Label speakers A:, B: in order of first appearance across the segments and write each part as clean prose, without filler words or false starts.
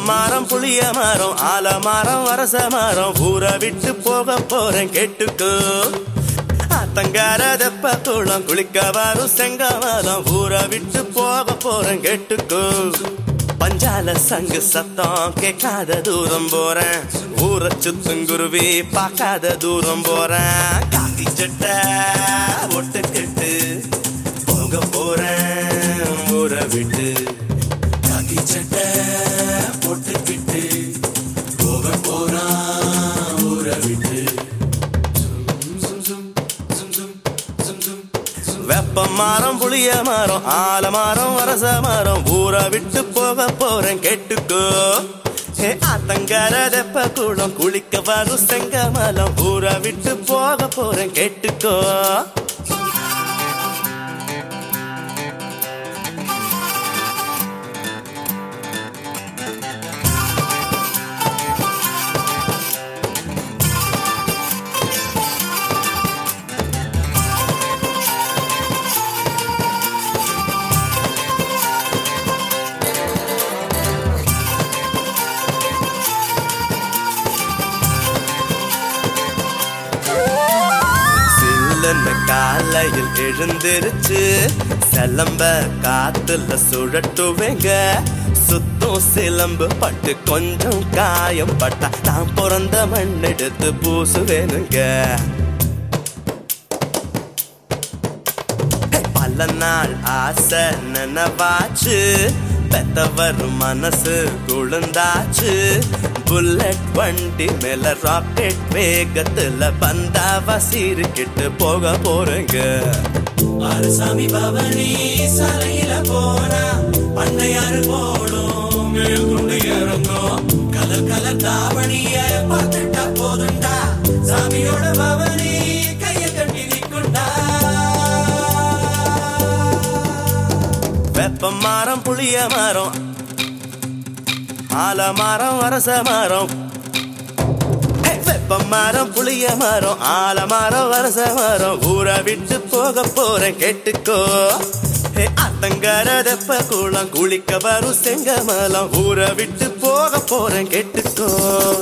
A: மரம் புளிய மரம் ஆலமரம் அரச மரம் ஊரை விட்டு போக போறேன் கேட்டுக்கோ. ஆத்தங்கார தெப்ப குளம் குளிக்க வரும் செங்கமலம் ஊரை விட்டு போக போறேன் கேட்டுக்கோ. பஞ்சால சங்கு சத்தம் கேட்காத தூரம் போறேன், ஊரை சுத்துங்குருவி பார்க்காத தூரம் போறேன். காக்கி சட்டை ஒட்டுக்கிட்டு போக போறேன் ஊரை விட்டு. காக்கி சட்டை போட்டுக்கிட்டு போக போறான் ஊரை விட்டு. வெப்ப மரம் புளிய மரம் ஆலமரம் அரச மரம் ஊரை விட்டு போக போறேன் கேட்டுக்கோ. ஆத்தங்கர தெப்ப குளம் குளிக்க வரும் செங்கமலம் ஊரை விட்டு போக போறேன் கேட்டுக்கோ. காலையில் எழுந்திருச்சு சிலம்ப காத்துல சுழட்டுவேங்க. சுத்தம் சிலம்பு பட்டு கொஞ்சம் காயம் பட்டா நான் பிறந்த மண் எடுத்து பூசுவேனுங்க. பல நாள் ஆசை நினைவாச்சு, பெத்தவர் மனசு குழுந்தாச்சு. புல்லட் வண்டி மேல ராக்கெட் வேகத்துல பந்தாவா சீருக்கிட்டு போக போறேங்க. அரசாமி பவனி சாலையில போனா பண்ணையாறு போடும் கொண்டு இறங்கும். கலர் கலர் தாவணிய பார்த்துட்டா போதுண்டா, சாமியோட பவனி கைய கட்டி நிற்குண்டா. வெப்ப மரம் புளிய மரம் ஆலமரம் அரச மரம். வெப்ப மரம் புளிய மரம் ஆலமரம் அரச மரம் ஊரை விட்டு போக போறேன் கேட்டுக்கோ. அத்தங்கர தெப்ப குளம் குளிக்க வரும் செங்கமலம் ஊரை விட்டு போக போறேன் கேட்டுக்கோ.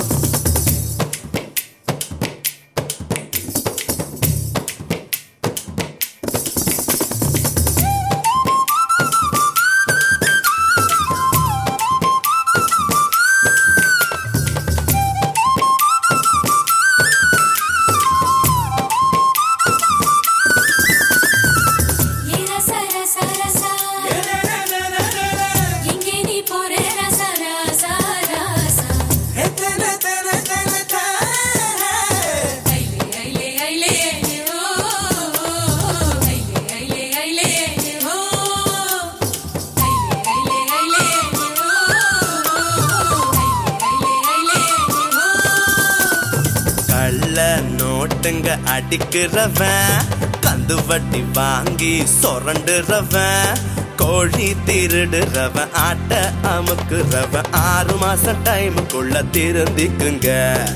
A: நோட்டுங்க அடிக்கிறவன், கந்து வட்டி வாங்கி சொரண்டுறவன், கோழி திருடுறவன், ஆட்ட அமுக்குறவன் 6 மாசம் டைமுக்குள்ள திருந்திக்குங்க.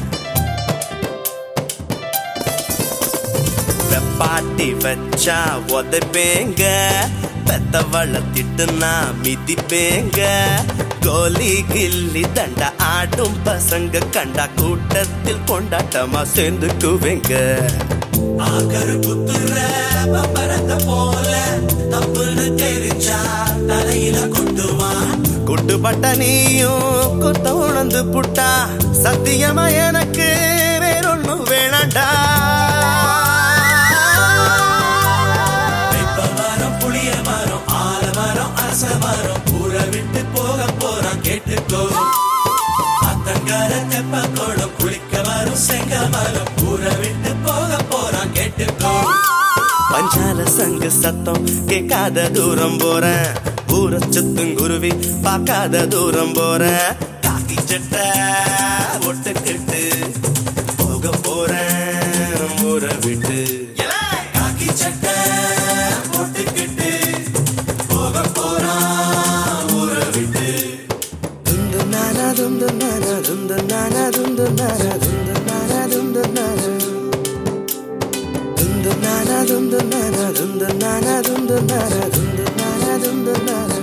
A: வெப்பாட்டி வச்சா உதைப்பேங்க, பெத்தவள திட்டுனா மிதிப்பேங்க. கோலி கில்லி தண்டா ஆடும் பசங்க கண்டா கூட்டத்தில் கொண்டாட்டமா சேர்ந்துக்குவேங்க. ஆகரு புத்துற பம்பரத்தை போல தப்புன்னு தெரிஞ்சா தலையில கொட்டுவான். குட்டுப்பட்ட நீயும் குத்த உணர்ந்து புட்டா சத்தியமா எனக்கு வேறொன்னும் வேணாண்டா. வெப்ப மரம் புளிய மரம் ஆலமரம் அரச மரம் ஊரை விட்டு போக போறான் கேட்டுக்கோ. அத்தங்கர தெப்ப குளம் குளிக்க வரும் செங்கமலம் ஊரை விட்டு போக போறான் கேட்டுக்கோ. பஞ்சால சங்கு சத்தம் கேட்காத தூரம் போறேன், ஊரை சுத்துங்குருவி பார்க்காத தூரம் போறேன். காக்கி சட்டை ஒட்டுக்கிட்டு போக போறேன் ஊரை விட்டு. காக்கி சட்டை ஒட்டுக்கிட்டு போக போறான் ஊரை விட்டு. துந்து நானா துந்து நானா துந்து நானா துந்து நானா துந்து நானா துந்து நானா துந்து நானா துந்து நானா துந்து நானா துந்து நானா துந்து நானா துந்து நானா.